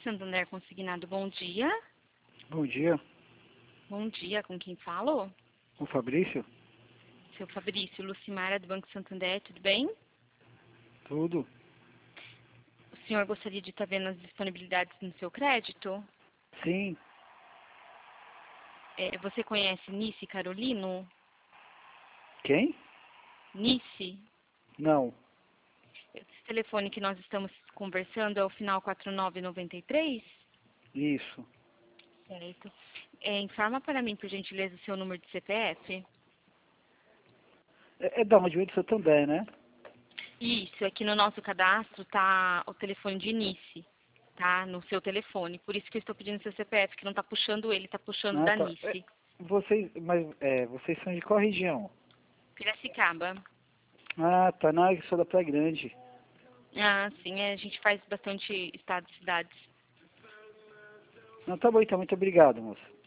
Santander Consignado, bom dia. Bom dia, Bom dia, com quem falo? o Fabrício? Seu Fabrício, Lucimara do Banco Santander, tudo bem? Tudo? O senhor gostaria de estar vendo as disponibilidades no seu crédito? Sim. Você conhece Nice Carolino? Quem? Nice? Não. Esse telefone que nós estamos conversando é o final 4993? Isso. Certo. Informa para mim, por gentileza, o seu número de CPF. É da onde veio do Santander, né? Isso, aqui no nosso cadastro tá o telefone de Nice, tá? No seu telefone. Por isso que eu estou pedindo seu CPF, que não tá puxando ele, tá puxando Ah, da tá. Nice. Vocês são de qual região? Piracicaba. Ah, tá. Não, eu sou da Praia Grande. Ah, sim, a gente faz bastante estados e cidades. Não, tá bom então. Muito obrigado, moça.